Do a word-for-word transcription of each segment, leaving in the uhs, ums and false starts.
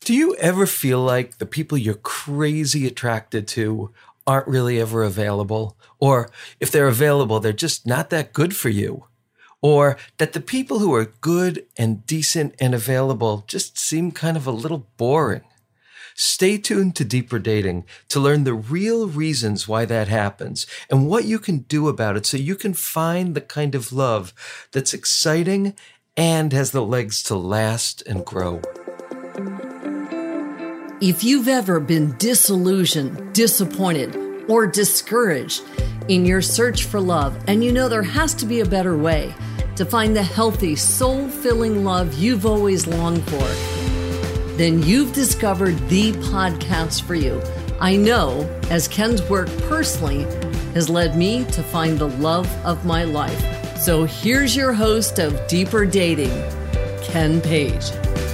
Do you ever feel like the people you're crazy attracted to aren't really ever available? Or if they're available, they're just not that good for you? Or that the people who are good and decent and available just seem kind of a little boring? Stay tuned to Deeper Dating to learn the real reasons why that happens and what you can do about it so you can find the kind of love that's exciting and has the legs to last and grow. If you've ever been disillusioned, disappointed, or discouraged in your search for love, and you know there has to be a better way to find the healthy, soul-filling love you've always longed for, then you've discovered the podcast for you. I know, as Ken's work personally has led me to find the love of my life. So here's your host of Deeper Dating, Ken Page.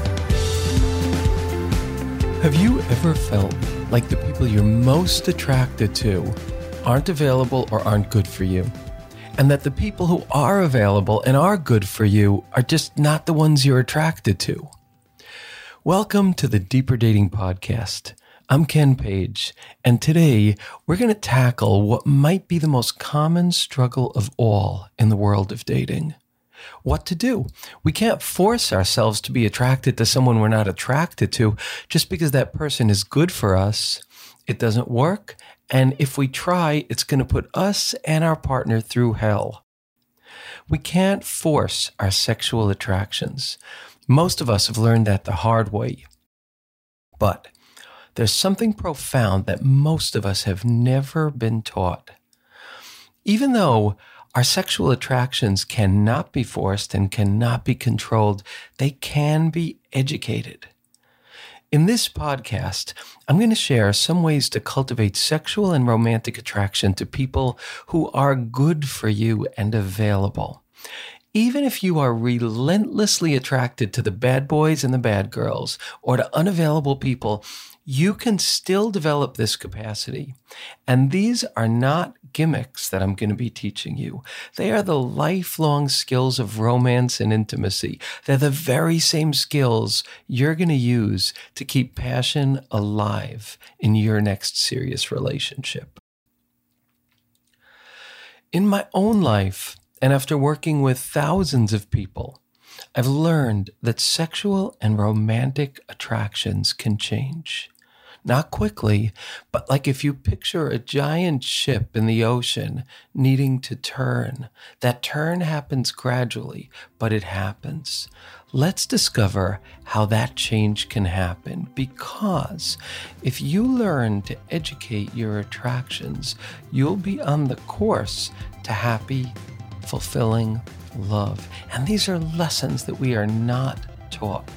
Have you ever felt like the people you're most attracted to aren't available or aren't good for you? And that the people who are available and are good for you are just not the ones you're attracted to? Welcome to the Deeper Dating Podcast. I'm Ken Page, and today we're going to tackle what might be the most common struggle of all in the world of dating. What to do? We can't force ourselves to be attracted to someone we're not attracted to just because that person is good for us. It doesn't work, and if we try, it's going to put us and our partner through hell. We can't force our sexual attractions. Most of us have learned that the hard way. But there's something profound that most of us have never been taught. Even though our sexual attractions cannot be forced and cannot be controlled, they can be educated. In this podcast, I'm going to share some ways to cultivate sexual and romantic attraction to people who are good for you and available. Even if you are relentlessly attracted to the bad boys and the bad girls, or to unavailable people, you can still develop this capacity. And these are not gimmicks that I'm going to be teaching you. They are the lifelong skills of romance and intimacy. They're the very same skills you're going to use to keep passion alive in your next serious relationship. In my own life, and after working with thousands of people, I've learned that sexual and romantic attractions can change. Not quickly, but like if you picture a giant ship in the ocean needing to turn. That turn happens gradually, but it happens. Let's discover how that change can happen, because if you learn to educate your attractions, you'll be on the course to happy, fulfilling love. And these are lessons that we are not taught.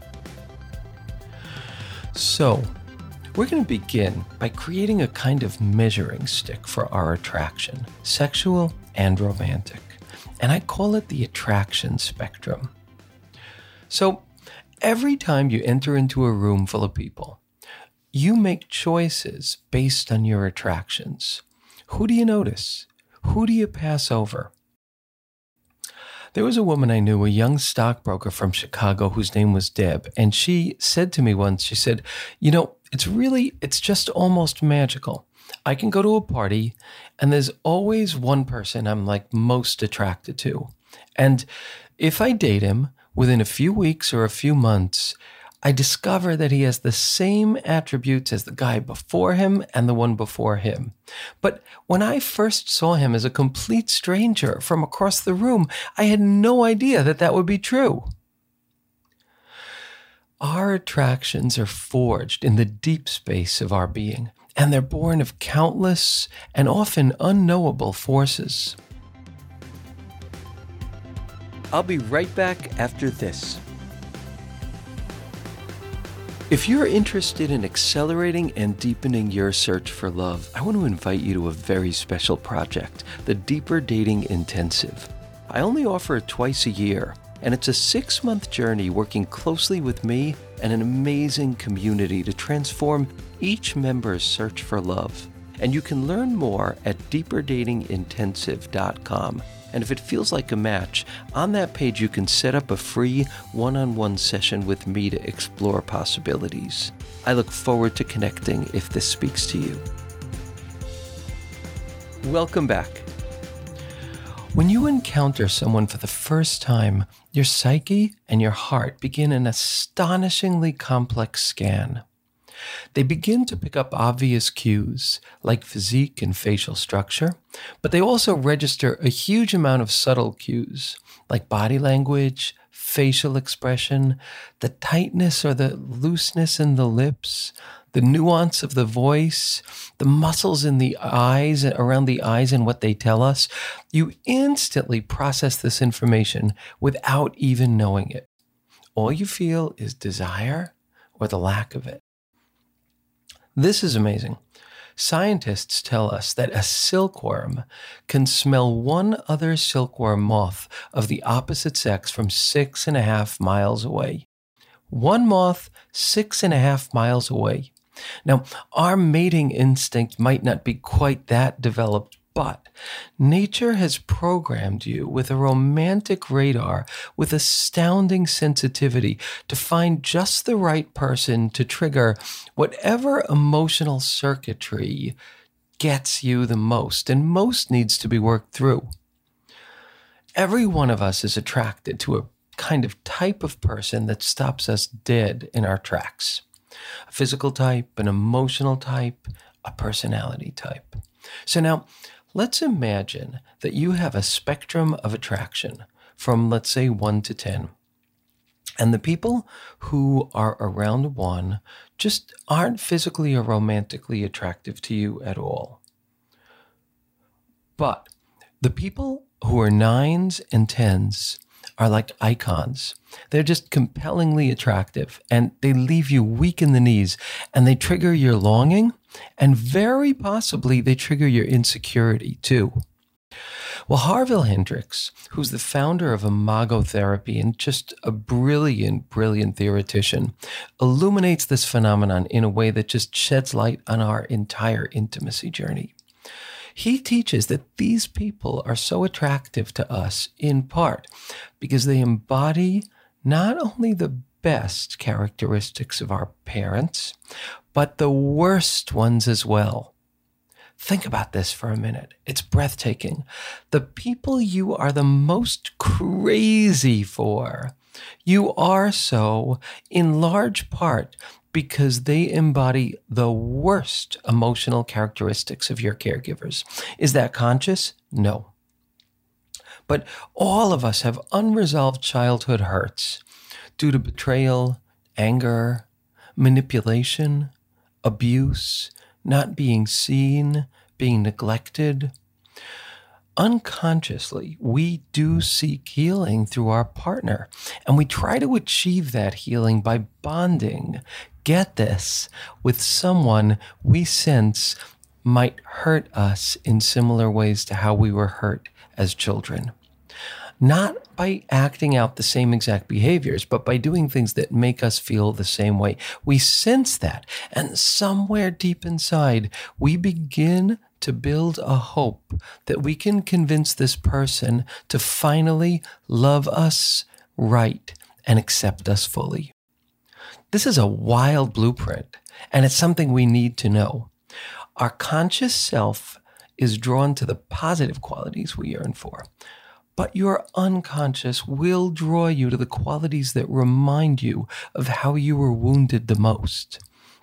So, we're going to begin by creating a kind of measuring stick for our attraction, sexual and romantic. And I call it the attraction spectrum. So, every time you enter into a room full of people, you make choices based on your attractions. Who do you notice? Who do you pass over? There was a woman I knew, a young stockbroker from Chicago whose name was Deb, and she said to me once, she said, you know, it's really, it's just almost magical. I can go to a party and there's always one person I'm like most attracted to. And if I date him within a few weeks or a few months, I discover that he has the same attributes as the guy before him and the one before him. But when I first saw him as a complete stranger from across the room, I had no idea that that would be true. Our attractions are forged in the deep space of our being, and they're born of countless and often unknowable forces. I'll be right back after this. If you're interested in accelerating and deepening your search for love, I want to invite you to a very special project, the Deeper Dating Intensive. I only offer it twice a year, and it's a six-month journey working closely with me and an amazing community to transform each member's search for love. And you can learn more at deeper dating intensive dot com. And if it feels like a match, on that page you can set up a free one-on-one session with me to explore possibilities. I look forward to connecting if this speaks to you. Welcome back. When you encounter someone for the first time, your psyche and your heart begin an astonishingly complex scan. They begin to pick up obvious cues, like physique and facial structure, but they also register a huge amount of subtle cues, like body language, facial expression, the tightness or the looseness in the lips, the nuance of the voice, the muscles in the eyes, around the eyes and what they tell us. You instantly process this information without even knowing it. All you feel is desire or the lack of it. This is amazing. Scientists tell us that a silkworm can smell one other silkworm moth of the opposite sex from six and a half miles away. One moth, six and a half miles away. Now, our mating instinct might not be quite that developed, but nature has programmed you with a romantic radar with astounding sensitivity to find just the right person to trigger whatever emotional circuitry gets you the most, and most needs to be worked through. Every one of us is attracted to a kind of type of person that stops us dead in our tracks. A physical type, an emotional type, a personality type. So now, let's imagine that you have a spectrum of attraction from, let's say, one to ten. And the people who are around one just aren't physically or romantically attractive to you at all. But the people who are nines and tens are like icons. They're just compellingly attractive, and they leave you weak in the knees, and they trigger your longing, and very possibly they trigger your insecurity too. Well, Harville Hendrix, who's the founder of Imago Therapy and just a brilliant, brilliant theoretician, illuminates this phenomenon in a way that just sheds light on our entire intimacy journey. He teaches that these people are so attractive to us in part because they embody not only the best characteristics of our parents, but the worst ones as well. Think about this for a minute. It's breathtaking. The people you are the most crazy for, you are so in large part because they embody the worst emotional characteristics of your caregivers. Is that conscious? No. But all of us have unresolved childhood hurts due to betrayal, anger, manipulation, abuse, not being seen, being neglected. Unconsciously, we do seek healing through our partner, and we try to achieve that healing by bonding, get this, with someone we sense might hurt us in similar ways to how we were hurt as children. Not by acting out the same exact behaviors, but by doing things that make us feel the same way. We sense that, and somewhere deep inside, we begin to build a hope that we can convince this person to finally love us right and accept us fully. This is a wild blueprint, and it's something we need to know. Our conscious self is drawn to the positive qualities we yearn for, but your unconscious will draw you to the qualities that remind you of how you were wounded the most.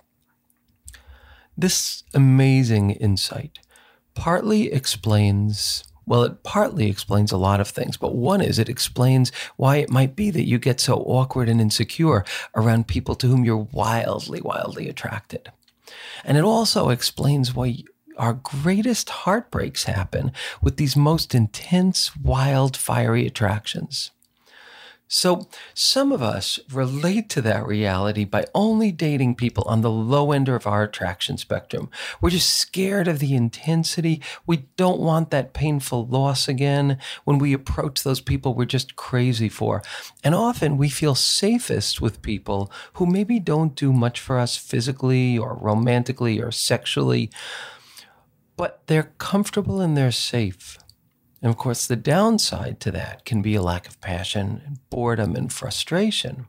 This amazing insight partly explains, well, it partly explains a lot of things, but one is it explains why it might be that you get so awkward and insecure around people to whom you're wildly, wildly attracted. And it also explains why our greatest heartbreaks happen with these most intense, wild, fiery attractions. So some of us relate to that reality by only dating people on the low end of our attraction spectrum. We're just scared of the intensity. We don't want that painful loss again. When we approach those people we're just crazy for. And often we feel safest with people who maybe don't do much for us physically or romantically or sexually, but they're comfortable and they're safe. And of course, the downside to that can be a lack of passion, boredom, and frustration.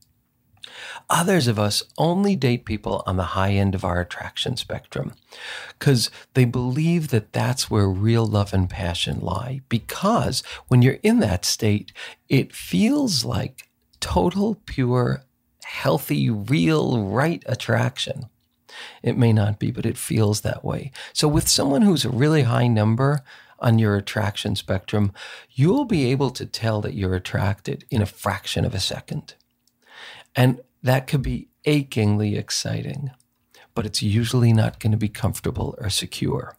Others of us only date people on the high end of our attraction spectrum because they believe that that's where real love and passion lie. Because when you're in that state, it feels like total, pure, healthy, real, right attraction. It may not be, but it feels that way. So with someone who's a really high number on your attraction spectrum, you'll be able to tell that you're attracted in a fraction of a second. And that could be achingly exciting, but it's usually not going to be comfortable or secure.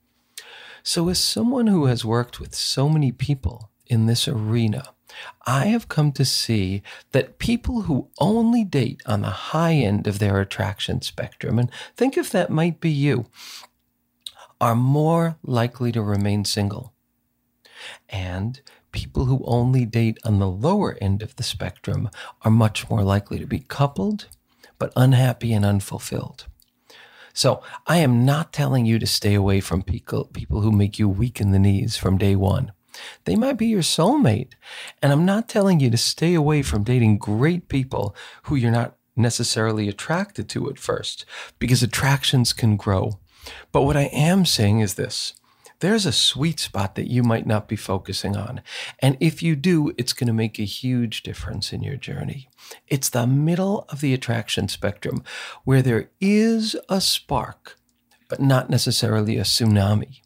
So as someone who has worked with so many people in this arena, I have come to see that people who only date on the high end of their attraction spectrum, and think if that might be you, are more likely to remain single. And people who only date on the lower end of the spectrum are much more likely to be coupled, but unhappy and unfulfilled. So I am not telling you to stay away from people, people who make you weak in the knees from day one. They might be your soulmate. And I'm not telling you to stay away from dating great people who you're not necessarily attracted to at first, because attractions can grow. But what I am saying is this. There's a sweet spot that you might not be focusing on. And if you do, it's going to make a huge difference in your journey. It's the middle of the attraction spectrum where there is a spark, but not necessarily a tsunami.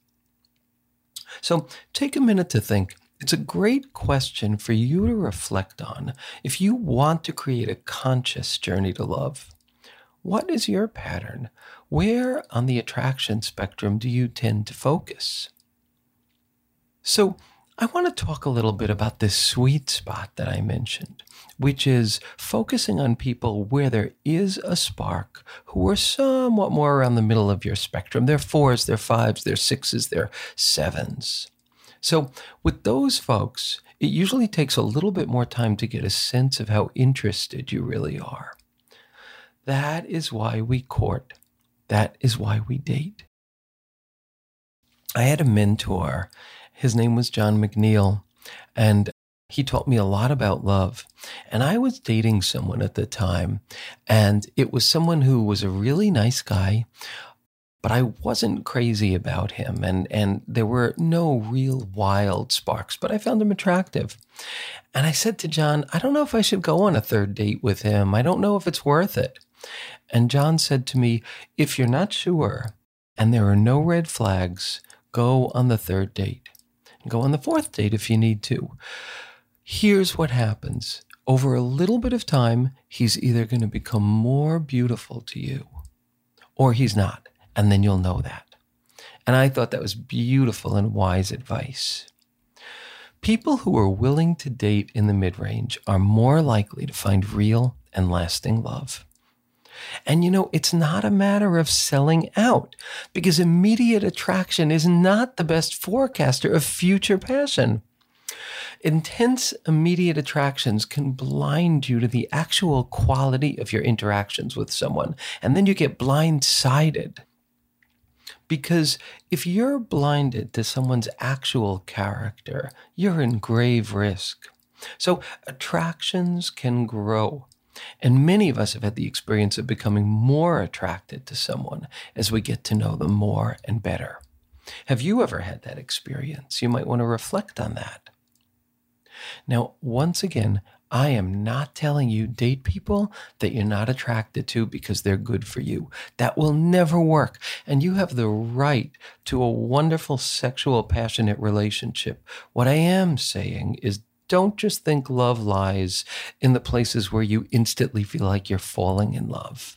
So take a minute to think. It's a great question for you to reflect on if you want to create a conscious journey to love. What is your pattern? Where on the attraction spectrum do you tend to focus? So I want to talk a little bit about this sweet spot that I mentioned, which is focusing on people where there is a spark who are somewhat more around the middle of your spectrum. They're fours, they're fives, they're sixes, they're sevens. So with those folks, it usually takes a little bit more time to get a sense of how interested you really are. That is why we court. That is why we date. I had a mentor. His name was John McNeil, and he taught me a lot about love. And I was dating someone at the time, and it was someone who was a really nice guy, but I wasn't crazy about him, and, and there were no real wild sparks, but I found him attractive. And I said to John, I don't know if I should go on a third date with him. I don't know if it's worth it. And John said to me, if you're not sure and there are no red flags, go on the third date. Go on the fourth date if you need to. Here's what happens. Over a little bit of time, he's either going to become more beautiful to you or he's not. And then you'll know that. And I thought that was beautiful and wise advice. People who are willing to date in the mid-range are more likely to find real and lasting love. And you know, it's not a matter of selling out, because immediate attraction is not the best forecaster of future passion. Intense immediate attractions can blind you to the actual quality of your interactions with someone, and then you get blindsided. Because if you're blinded to someone's actual character, you're in grave risk. So attractions can grow. And many of us have had the experience of becoming more attracted to someone as we get to know them more and better. Have you ever had that experience? You might want to reflect on that. Now, once again, I am not telling you date people that you're not attracted to because they're good for you. That will never work. And you have the right to a wonderful sexual, passionate relationship. What I am saying is, don't just think love lies in the places where you instantly feel like you're falling in love.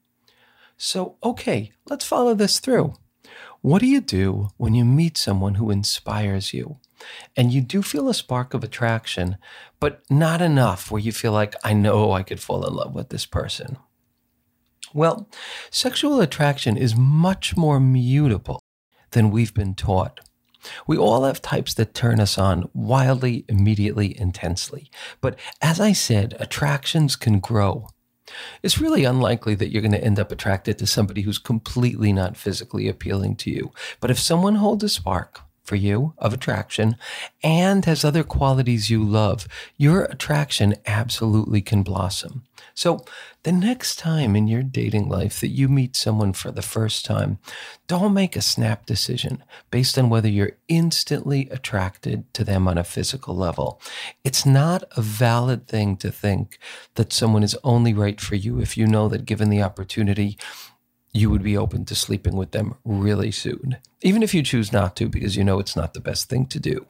So, okay, let's follow this through. What do you do when you meet someone who inspires you and you do feel a spark of attraction, but not enough where you feel like, I know I could fall in love with this person? Well, sexual attraction is much more mutable than we've been taught. We all have types that turn us on wildly, immediately, intensely. But as I said, attractions can grow. It's really unlikely that you're going to end up attracted to somebody who's completely not physically appealing to you. But if someone holds a spark for you of attraction and has other qualities you love, your attraction absolutely can blossom. So the next time in your dating life that you meet someone for the first time, don't make a snap decision based on whether you're instantly attracted to them on a physical level. It's not a valid thing to think that someone is only right for you if you know that given the opportunity, you would be open to sleeping with them really soon, even if you choose not to because you know it's not the best thing to do.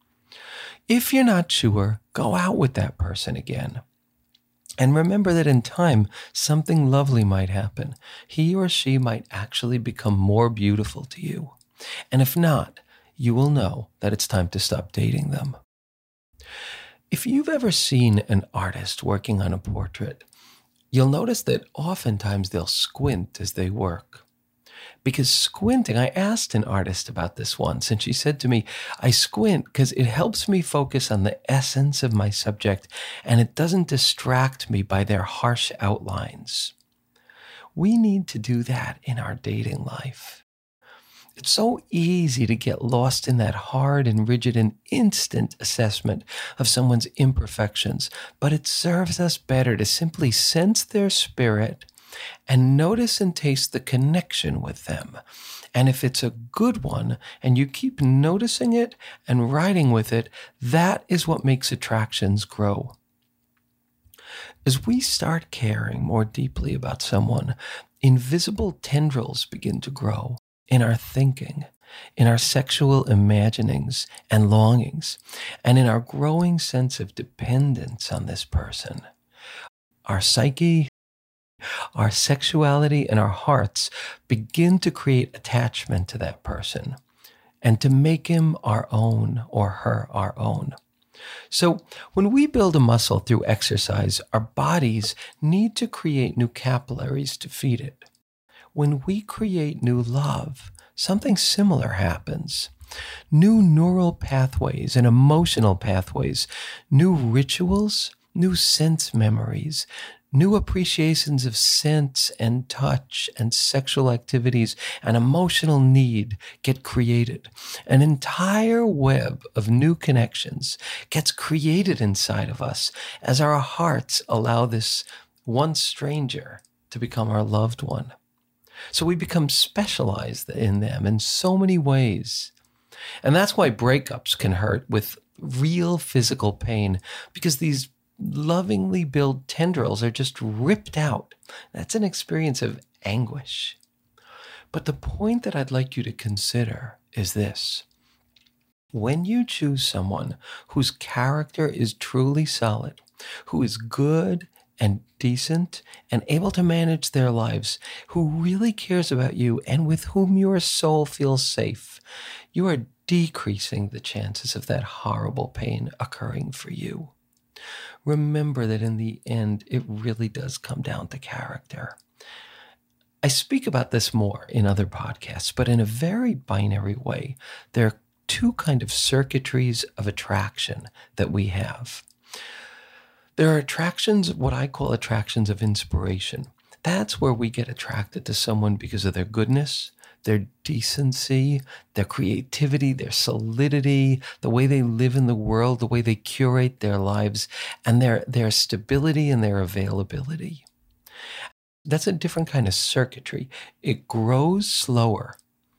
If you're not sure, go out with that person again. And remember that in time, something lovely might happen. He or she might actually become more beautiful to you. And if not, you will know that it's time to stop dating them. If you've ever seen an artist working on a portrait, you'll notice that oftentimes they'll squint as they work. Because squinting, I asked an artist about this once, and she said to me, I squint because it helps me focus on the essence of my subject, and it doesn't distract me by their harsh outlines. We need to do that in our dating life. It's so easy to get lost in that hard and rigid and instant assessment of someone's imperfections, but it serves us better to simply sense their spirit and notice and taste the connection with them. And if it's a good one and you keep noticing it and riding with it, that is what makes attractions grow. As we start caring more deeply about someone, invisible tendrils begin to grow in our thinking, in our sexual imaginings and longings, and in our growing sense of dependence on this person. Our psyche, our sexuality, and our hearts begin to create attachment to that person and to make him our own or her our own. So when we build a muscle through exercise, our bodies need to create new capillaries to feed it. When we create new love, something similar happens. New neural pathways and emotional pathways, new rituals, new sense memories, new appreciations of sense and touch and sexual activities and emotional need get created. An entire web of new connections gets created inside of us as our hearts allow this once stranger to become our loved one. So we become specialized in them in so many ways. And that's why breakups can hurt with real physical pain, because these lovingly built tendrils are just ripped out. That's an experience of anguish. But the point that I'd like you to consider is this. When you choose someone whose character is truly solid, who is good and decent and able to manage their lives, who really cares about you and with whom your soul feels safe, you are decreasing the chances of that horrible pain occurring for you. Remember that in the end, it really does come down to character. I speak about this more in other podcasts, but in a very binary way. There are two kind of circuitries of attraction that we have. There are attractions, what I call attractions of inspiration. That's where we get attracted to someone because of their goodness, their decency, their creativity, their solidity, the way they live in the world, the way they curate their lives, and their, their stability and their availability. That's a different kind of circuitry. It grows slower.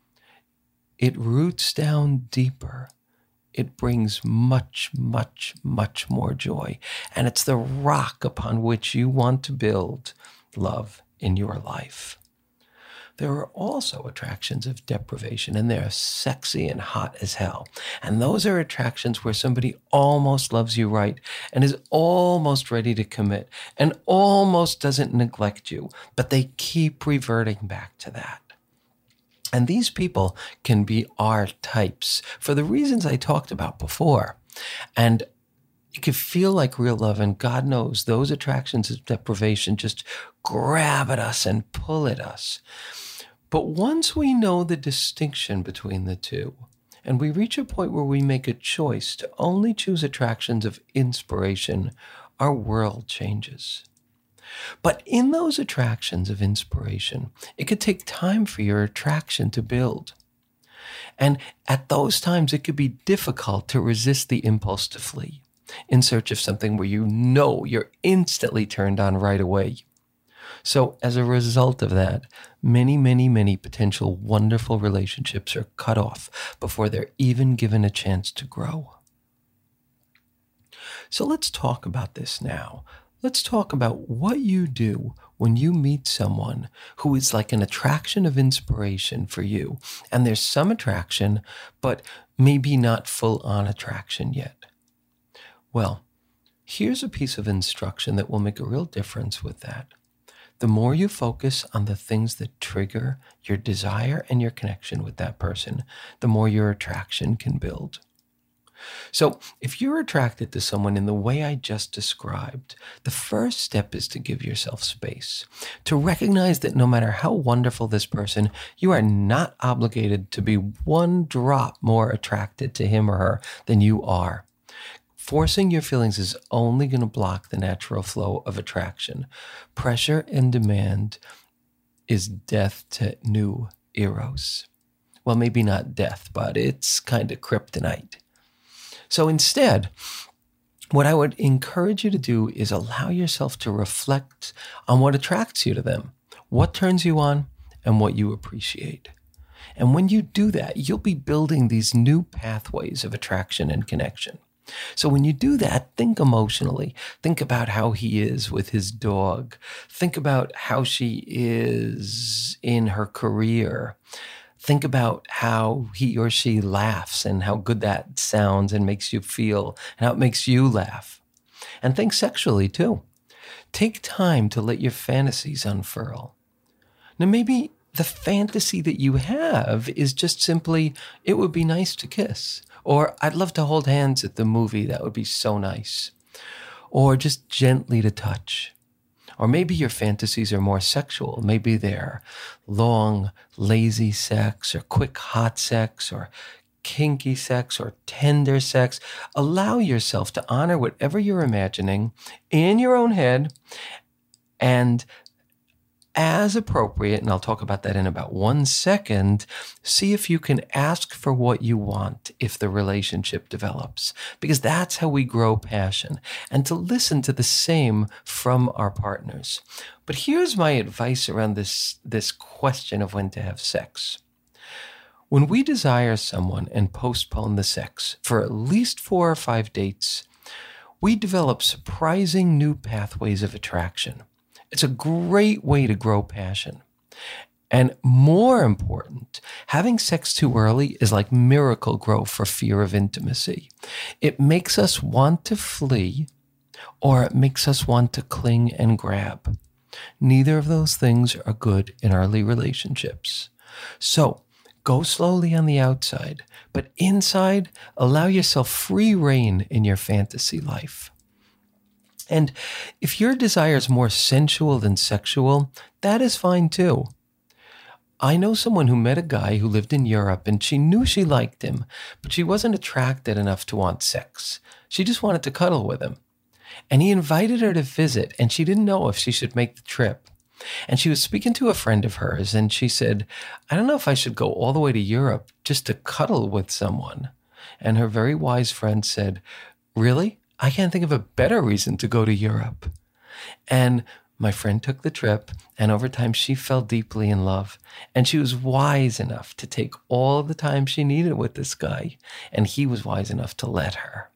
It roots down deeper. It brings much, much, much more joy. And it's the rock upon which you want to build love in your life. There are also attractions of deprivation, and they're sexy and hot as hell. And those are attractions where somebody almost loves you right and is almost ready to commit and almost doesn't neglect you, but they keep reverting back to that. And these people can be our types for the reasons I talked about before. And it can feel like real love, and God knows those attractions of deprivation just grab at us and pull at us. But once we know the distinction between the two, and we reach a point where we make a choice to only choose attractions of inspiration, our world changes. But in those attractions of inspiration, it could take time for your attraction to build. And at those times, it could be difficult to resist the impulse to flee in search of something where you know you're instantly turned on right away. So as a result of that, many, many, many potential wonderful relationships are cut off before they're even given a chance to grow. So let's talk about this now. Let's talk about what you do when you meet someone who is like an attraction of inspiration for you. And there's some attraction, but maybe not full-on attraction yet. Well, here's a piece of instruction that will make a real difference with that. The more you focus on the things that trigger your desire and your connection with that person, the more your attraction can build. So if you're attracted to someone in the way I just described, the first step is to give yourself space, to recognize that no matter how wonderful this person, you are not obligated to be one drop more attracted to him or her than you are. Forcing your feelings is only going to block the natural flow of attraction. Pressure and demand is death to new eros. Well, maybe not death, but it's kind of kryptonite. So instead, what I would encourage you to do is allow yourself to reflect on what attracts you to them, what turns you on, and what you appreciate. And when you do that, you'll be building these new pathways of attraction and connection. So when you do that, think emotionally. Think about how he is with his dog. Think about how she is in her career. Think about how he or she laughs and how good that sounds and makes you feel and how it makes you laugh. And think sexually too. Take time to let your fantasies unfurl. Now maybe the fantasy that you have is just simply, it would be nice to kiss. Or I'd love to hold hands at the movie. That would be so nice. Or just gently to touch. Or maybe your fantasies are more sexual. Maybe they're long, lazy sex or quick, hot sex or kinky sex or tender sex. Allow yourself to honor whatever you're imagining in your own head, and as appropriate, and I'll talk about that in about one second, see if you can ask for what you want if the relationship develops, because that's how we grow passion, and to listen to the same from our partners. But here's my advice around this, this question of when to have sex. When we desire someone and postpone the sex for at least four or five dates, we develop surprising new pathways of attraction. It's a great way to grow passion. And more important, having sex too early is like miracle grow for fear of intimacy. It makes us want to flee, or it makes us want to cling and grab. Neither of those things are good in early relationships. So go slowly on the outside, but inside, allow yourself free rein in your fantasy life. And if your desire is more sensual than sexual, that is fine too. I know someone who met a guy who lived in Europe, and she knew she liked him, but she wasn't attracted enough to want sex. She just wanted to cuddle with him. And he invited her to visit, and she didn't know if she should make the trip. And she was speaking to a friend of hers, and she said, I don't know if I should go all the way to Europe just to cuddle with someone. And her very wise friend said, really? I can't think of a better reason to go to Europe. And my friend took the trip, and over time she fell deeply in love. And she was wise enough to take all the time she needed with this guy, and he was wise enough to let her.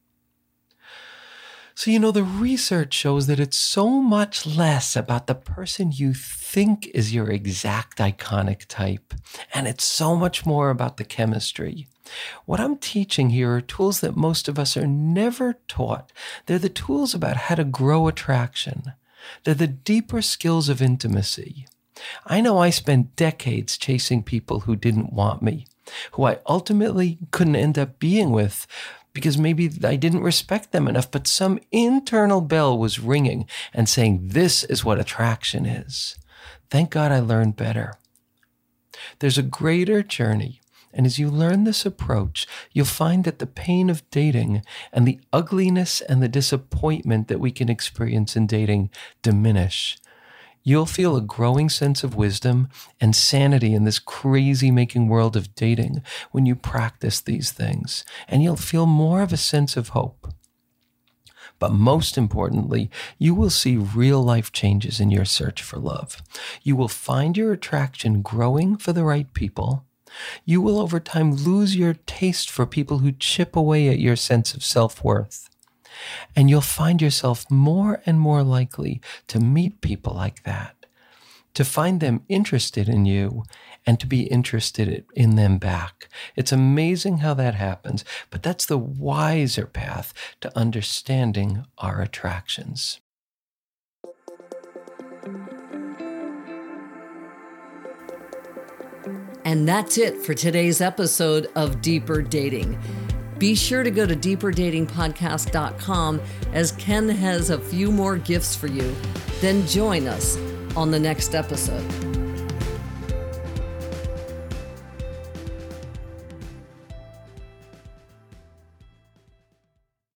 So, you know, the research shows that it's so much less about the person you think is your exact iconic type, and it's so much more about the chemistry. What I'm teaching here are tools that most of us are never taught. They're the tools about how to grow attraction. They're the deeper skills of intimacy. I know I spent decades chasing people who didn't want me, who I ultimately couldn't end up being with because maybe I didn't respect them enough, but some internal bell was ringing and saying, this is what attraction is. Thank God I learned better. There's a greater journey And as you learn this approach, you'll find that the pain of dating and the ugliness and the disappointment that we can experience in dating diminish. You'll feel a growing sense of wisdom and sanity in this crazy-making world of dating when you practice these things, and you'll feel more of a sense of hope. But most importantly, you will see real-life changes in your search for love. You will find your attraction growing for the right people. You will over time lose your taste for people who chip away at your sense of self-worth. And you'll find yourself more and more likely to meet people like that, to find them interested in you and to be interested in them back. It's amazing how that happens, but that's the wiser path to understanding our attractions. And that's it for today's episode of Deeper Dating. Be sure to go to deeper dating podcast dot com as Ken has a few more gifts for you. Then join us on the next episode.